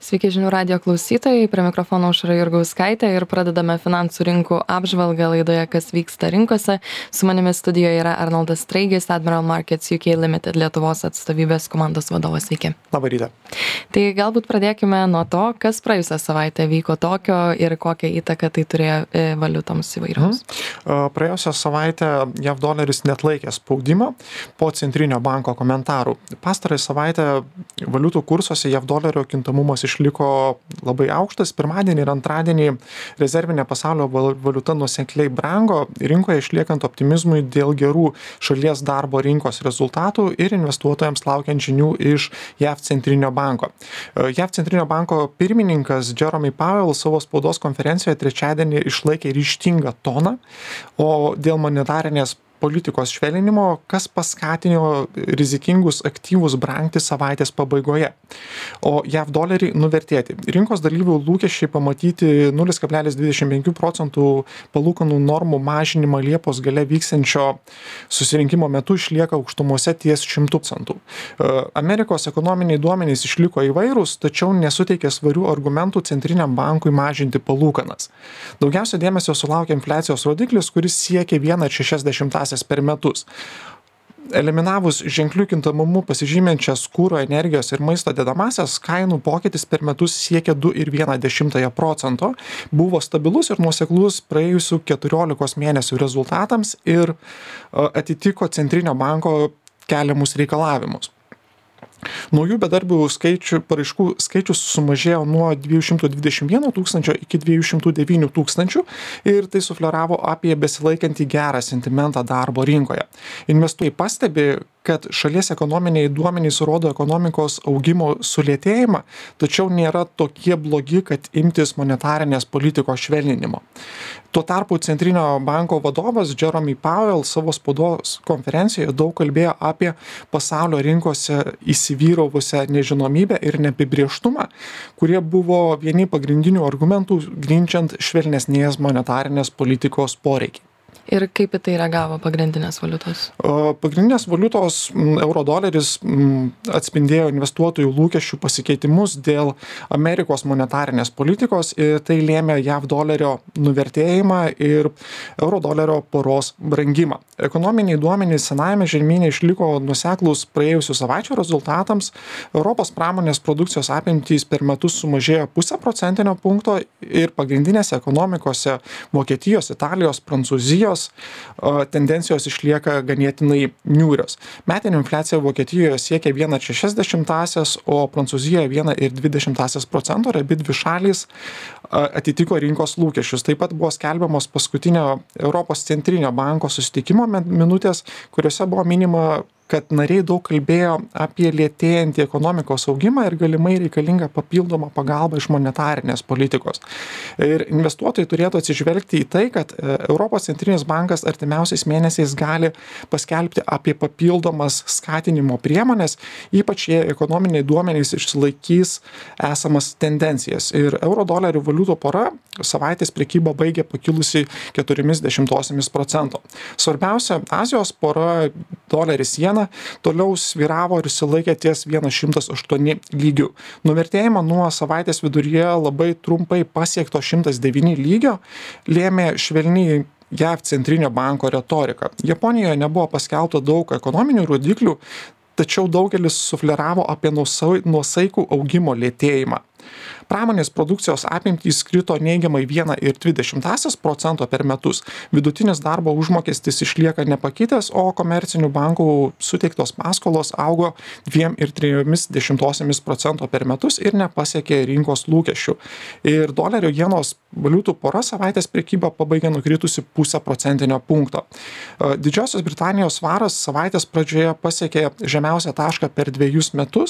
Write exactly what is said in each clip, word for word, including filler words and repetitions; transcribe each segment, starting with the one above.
Sveiki žinių radijo klausytojai, prie mikrofono Aušra Jurgauskaitė ir pradedame finansų rinkų apžvalgą laidoje, kas vyksta rinkose. Su manimi studijoje yra Arnoldas Straigis, Admiral Markets U K Limited Lietuvos atstovybės komandos vadovas. Sveiki. Labą rytą. Tai galbūt pradėkime nuo to, kas praėjusią savaitę vyko tokio ir kokią įtaką tai turėjo valiutoms įvairioms. Mhm. Praėjusią savaitę J A V doleris neatlaikė spaudimo po centrinio banko komentarų. Pastarąją savaitę valiutų kursuose J A V dolerio kintamumas išliko labai aukštas. Pirmadienį ir antradienį rezervinė pasaulio valiuta nuosekliai brango, rinkoje išliekant optimizmui dėl gerų šalies darbo rinkos rezultatų ir investuotojams laukiant žinių iš J A V centrinio banko. J A V centrinio banko pirmininkas Jerome Powell savo spaudos konferencijoje trečiadienį išlaikė ryžtingą toną, o dėl monetarinės politikos švelninimo, kas paskatino rizikingus aktyvus brangti savaitės pabaigoje, o J A V dolerį nuvertėti. Rinkos dalyvių lūkesčiai pamatyti nulis kablelis dvidešimt penki procentų palūkanų normų mažinimą Liepos gale vyksiančio susirinkimo metu išlieka aukštumose ties šimtu procentų. Amerikos ekonominiai duomenys išliko įvairūs, tačiau nesuteikė svarių argumentų centriniam bankui mažinti palūkanas. Daugiausia dėmesio sulaukė infliacijos rodiklis, kuris siekia vieną ir šešias dešimtąsias per metus. Eliminavus ženklių kintamumu pasižyminčias kuro, energijos ir maisto dedamasias, kainų pokytis per metus siekia du ir vieną dešimtąją procento, buvo stabilus ir nuoseklus praėjusių keturiolikos mėnesių rezultatams ir atitiko centrinio banko keliamus reikalavimus. Naujų bedarbių skaičių, paraiškų skaičius sumažėjo nuo dviejų šimtų dvidešimt vieno tūkstančio iki dviejų šimtų devynių tūkstančių ir tai sufleravo apie besilaikantį gerą sentimentą darbo rinkoje. Investuotojai pastebi, kad šalies ekonominiai duomenys rodo ekonomikos augimo sulėtėjimą, tačiau nėra tokie blogi, kad imtis monetarinės politikos švelninimo. Tuo tarpu centrinio banko vadovas Jerome Powell savo spaudos konferencijoje daug kalbėjo apie pasaulio rinkose įsivyravusią nežinomybę ir neapibrėžtumą, kurie buvo vieni pagrindinių argumentų grindžiant švelnesnės monetarinės politikos poreikį. Ir kaip į tai reagavo pagrindinės valiutos? Pagrindinės valiutos euro doleris atspindėjo investuotojų lūkesčių pasikeitimus dėl Amerikos monetarinės politikos ir tai lėmė J A V dolerio nuvertėjimą ir euro dolerio poros brangimą. Ekonominiai duomenys senajame žemyne išliko nuoseklūs praėjusių savaičių rezultatams. Europos pramonės produkcijos apimtys per metus sumažėjo pusę procentinio punkto ir pagrindinėse ekonomikose Vokietijos, Italijos, Prancūzijos tendencijos išlieka ganėtinai niūrios. Metinė infliacija Vokietijoje siekia vieną ir šešias dešimtąsias, o Prancūzijoje vieną ir dvi dešimtąsias procento ir abi dvi šalys atitiko rinkos lūkesčius. Taip pat buvo skelbiamos paskutinio Europos centrinio banko susitikimo minutės, kuriuose buvo minima, kad nariai daug kalbėjo apie lėtėjantį ekonomikos augimą ir galimai reikalingą papildomą pagalbą iš monetarinės politikos. Ir investuotojai turėtų atsižvelgti į tai, kad Europos centrinis bankas artimiausiais mėnesiais gali paskelbti apie papildomas skatinimo priemonės, ypač jei ekonominiai duomenys išsilaikys esamas tendencijas. Ir euro dolerių valiutų pora savaitės prekybą baigė pakilusi keturiomis dešimtosiomis procento. Svarbiausia, Azijos pora doleris jena toliau svyravo ir išsilaikė ties vienas šimtas aštuoni lygių. Nuvertėjimą nuo savaitės viduryje labai trumpai pasiekto šimtas devyni lygio lėmė švelni J A V centrinio banko retorika. Japonijoje nebuvo paskelbta daug ekonominių rodiklių, tačiau daugelis sufleravo apie nuosaikų augimo lėtėjimą. Pramonės produkcijos apimtys krito neigiamai vieną ir dvi dešimtąsias procento per metus. Vidutinis darbo užmokestis išlieka nepakitęs, o komercinių bankų suteiktos paskolos augo dviem ir trijomis dešimtosiamis procento per metus ir nepasiekė rinkos lūkesčių. Ir dolerio jenos valiutų pora savaitės prekybą pabaigė nukritusi pusę procentinio punkto. Didžiosios Britanijos svaras savaitės pradžioje pasiekė žemiausią tašką per dviejus metus.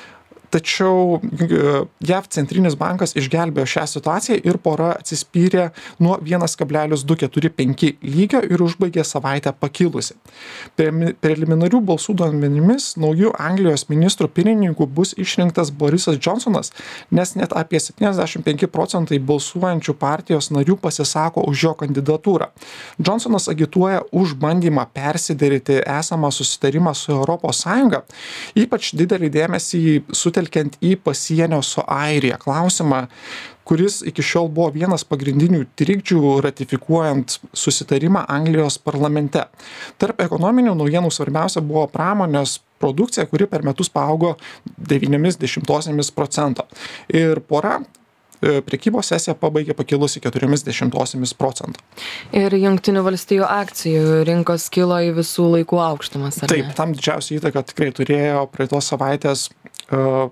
Tačiau J A V centrinis bankas išgelbėjo šią situaciją ir pora atsispyrė nuo vienas kablelis du keturi penki lygio ir užbaigė savaitę pakilusi. Preliminarių balsų duomenimis naujų Anglijos ministrų pirmininku bus išrinktas Borisas Johnsonas, nes net apie septyniasdešimt penki procentai balsuojančių partijos narių pasisako už jo kandidatūrą. Johnsonas agituoja už bandymą persiderėti esamą susitarimą su Europos Sąjunga. Ypač didelį dėmesį sutelkė susitelkiant į pasienio su Airija klausimą, kuris iki šiol buvo vienas pagrindinių trikdžių ratifikuojant susitarimą Anglijos parlamente. Tarp ekonominių naujienų svarbiausia buvo pramonės produkcija, kuri per metus paaugo devyniais dešimtosiamis procento. Ir pora prekybos sesija pabaigė pakilusi keturiomis dešimtosiomis procento. Ir Jungtinių valstijų akcijų rinkos kilo į visų laikų aukštumas, ar ne? Taip, tam didžiausią įtaką tikrai turėjo praeitos savaitės uh,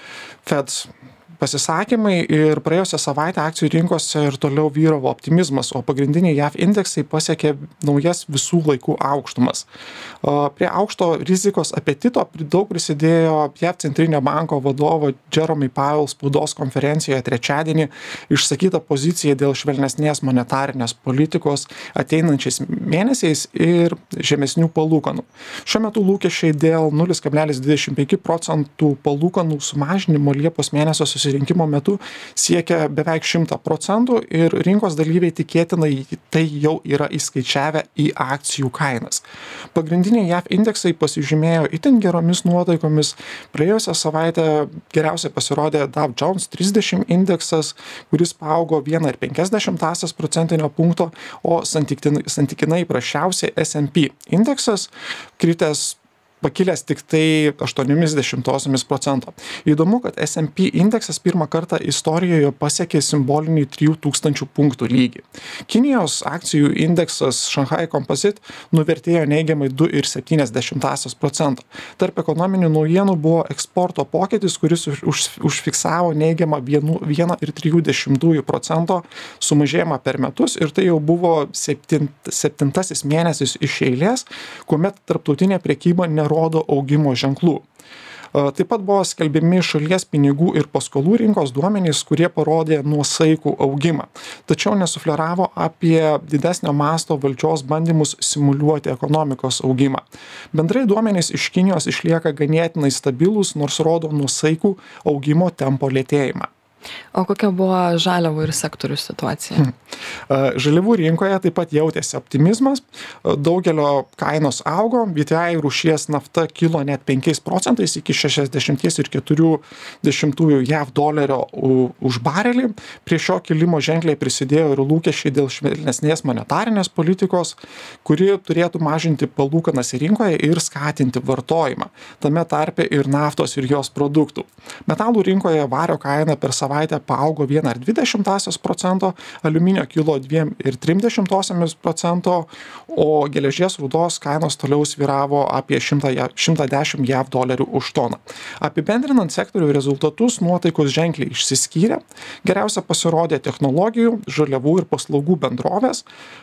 Fed pasisakymai ir praėjusią savaitę akcijų rinkose ir toliau vyravo optimizmas, o pagrindiniai J A V indeksai pasiekė naujas visų laikų aukštumas. Prie aukšto rizikos apetito daug prisidėjo J A V centrinio banko vadovo Jerome Powell spaudos konferencijoje trečiadienį išsakyta pozicija dėl švelnesnės monetarinės politikos ateinančiais mėnesiais ir žemesnių palūkanų. Šiuo metu lūkesčiai dėl nulis kablelis dvidešimt penki procentų palūkanų sumažinimo Liepos mėnesio susirinkimo metu siekia beveik šimtą procentų ir rinkos dalyviai tikėtinai tai jau yra įskaičiavę į akcijų kainas. Pagrindiniai J A V indeksai pasižymėjo itin geromis nuotaikomis. Praėjusią savaitę geriausiai pasirodė Dow Jones trisdešimt indeksas, kuris paaugo vieną ir penkias dešimtąsias procentinio punkto, o santykinai, santykinai prasčiausiai S and P indeksas kritęs pakilęs tik tai aštuoniomis dešimtosiomis procento. Įdomu, kad S and P indeksas pirmą kartą istorijoje pasiekė simbolinį trijų tūkstančių punktų lygį. Kinijos akcijų indeksas Shanghai Composite nuvertėjo neigiamai du ir septynias dešimtąsias procento. Tarp ekonominių naujienų buvo eksporto pokytis, kuris už, už, užfiksavo neigiamą vieną ir trijų dešimtųjų procento sumažėjimą per metus ir tai jau buvo septint, septintasis mėnesis iš eilės, kuomet tarptautinė prekyba ne rodo augimo ženklų. Taip pat buvo skelbiami šalies pinigų ir paskolų rinkos duomenys, kurie parodė nuosaikų augimą, tačiau nesufleravo apie didesnio masto valdžios bandymus simuliuoti ekonomikos augimą. Bendrai duomenys iš Kinijos išlieka ganėtinai stabilūs, nors rodo nuosaikų augimo tempo lėtėjimą. O kokia buvo žaliavų ir sektorių situacija? Hmm. Žaliavų rinkoje taip pat jautėsi optimizmas, daugelio kainos augo, V T I rūšies nafta kilo net penkiais procentais iki šešiasdešimt keturių dešimtųjų J A V dolerio už barelį. Prie šio kilimo ženkliai prisidėjo ir lūkesčiai dėl švelnesnės monetarinės politikos, kuri turėtų mažinti palūkanas rinkoje ir skatinti vartojimą, tame tarpe ir naftos ir jos produktų. Metalų rinkoje vario kaina per savaitę paaugo vieną ir dvi dešimtąsias procento, aliuminio kilo dviem ir trim dešimtosiomis procento, o geležies rūdos kainos toliau svyravo apie šimtą dešimt J A V dolerių už toną. Apibendrinant sektorių rezultatus, nuotaikos ženkliai išsiskyrė. Geriausia pasirodė technologijų, žaliavų ir paslaugų bendrovės,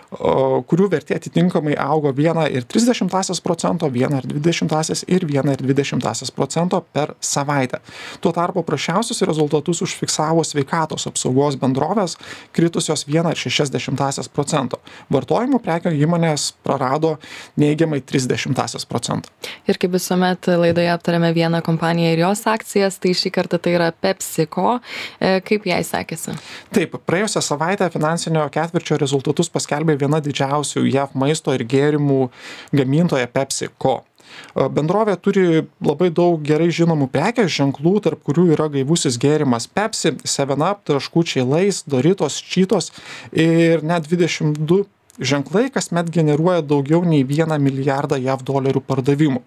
kurių vertė atitinkamai augo vieną ir tris dešimtąsias procento, vieną ir dvi dešimtąsias ir vieną ir dvi dešimtąsias procento per savaitę. Tuo tarpu prasčiausius rezultatus užfiksavo sveikatos apsaugos bendrovės, kritusios vieną ir šešias dešimtąsias procento. Vartojimo prekių įmonės prarado neigiamai tris dešimtąsias procento. Ir kaip visuomet laidoje aptarėme vieną kompaniją ir jos akcijas, tai šį kartą tai yra PepsiCo. Kaip jai sekėsi? Taip, praėjusią savaitę finansinio ketvirčio rezultatus paskelbė viena didžiausių J A V maisto ir gėrimų gamintoja PepsiCo. Bendrovė turi labai daug gerai žinomų prekės ženklų, tarp kurių yra gaivusis gėrimas Pepsi, seven up, traškučiai Lay's, Doritos, Cheetos ir net dvidešimt du ženklai kasmet generuoja daugiau nei vieną milijardą J A V dolerių pardavimų.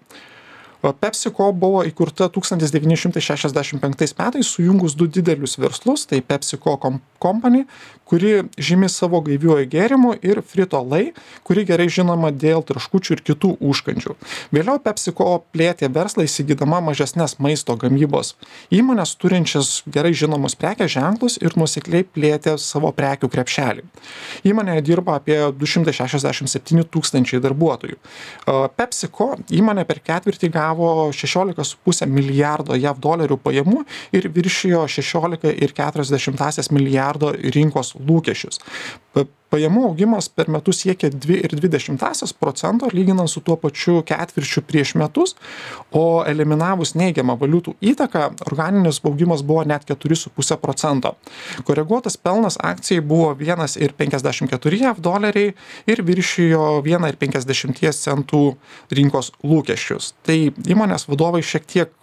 PepsiCo buvo įkurta tūkstantis devyni šimtai šešiasdešimt penktais metais sujungus du didelius verslus, tai PepsiCo Company, kuri žymi savo gaiviuoju gėrimu, ir Frito-Lay, kuri gerai žinoma dėl traškučių ir kitų užkandžių. Vėliau PepsiCo plėtė verslą įsigydama mažesnes maisto gamybos įmonės turinčias gerai žinomus prekės ženklus ir nuosekliai plėtė savo prekių krepšelį. Įmonėje dirba apie du šimtai šešiasdešimt septyni tūkstančiai darbuotojų. PepsiCo įmonė per ketvirtį gavo šešiolika su puse milijardo J A V dolerių pajamų ir viršijo šešiolika ir keturias dešimtąsias milijardo rinkos lūkesčius. Pajamų augimas per metus siekia dvi ir dvi dešimtąsias procento, lyginant su tuo pačiu ketvirčiu prieš metus, o eliminavus neigiamą valiutų įtaką, organinis augimas buvo net keturi su puse procento. Koreguotas pelnas akcijai buvo vienas ir penkiasdešimt keturi J A V doleriai ir viršijo vieną ir penkiasdešimt centų rinkos lūkesčius. Tai įmonės vadovai šiek tiek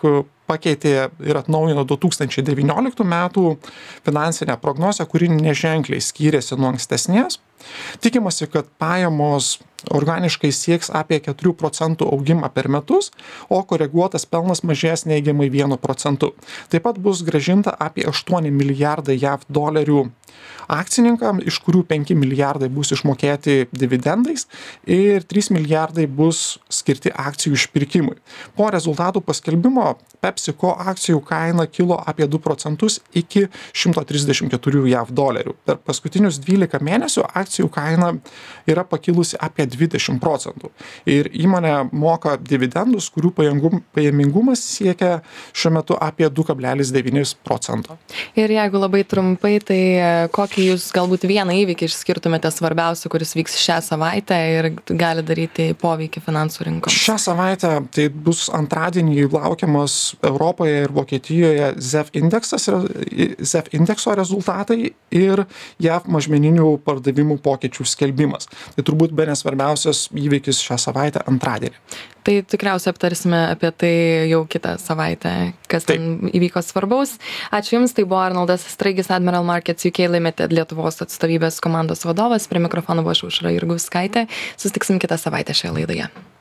pakeitė ir atnaujino du tūkstančiai devynioliktų metų finansinę prognozę, kuri neženkliai skyrėsi nuo ankstesnės. Tikimasi, kad pajamos organiškai sieks apie keturių procentų augimą per metus, o koreguotas pelnas mažės neigiamai vienu procentu. Taip pat bus grąžinta apie aštuoni milijardai jav dolerių akcininkam, iš kurių penki milijardai bus išmokėti dividendais ir trys milijardai bus skirti akcijų išpirkimui. Po rezultatų paskelbimo PepsiCo akcijų kaina kilo apie du procentus iki šimto trisdešimt keturių jav dolerių. Per paskutinius dvylika mėnesių akcijų kaina yra pakilusi apie dvidešimt procentų. Ir įmonė moka dividendus, kurių pajamingum- pajamingumas siekia šiuo metu apie du kablelis devyni procento. Ir jeigu labai trumpai, tai kokį jūs galbūt vieną įvykį išskirtumėte svarbiausią, kuris vyks šią savaitę ir gali daryti poveikį finansų rinkoms? Šią savaitę tai bus antradienį laukiamas Europoje ir Vokietijoje Z E F indeksas, Z E F indekso rezultatai ir jav mažmeninių pardavimų pokyčių skelbimas. Tai turbūt bene svarbiausias įvykis šią savaitę antradienį. Tai tikriausiai aptarsime apie tai jau kitą savaitę, kas Taip. ten įvyko svarbaus. Ačiū Jums, tai buvo Arnoldas Straigis, Admiral Markets U K Limited Lietuvos atstovybės komandos vadovas. Prie mikrofono buvo Aušra Jurgauskaitė. Susitiksim kitą savaitę šioje laidoje.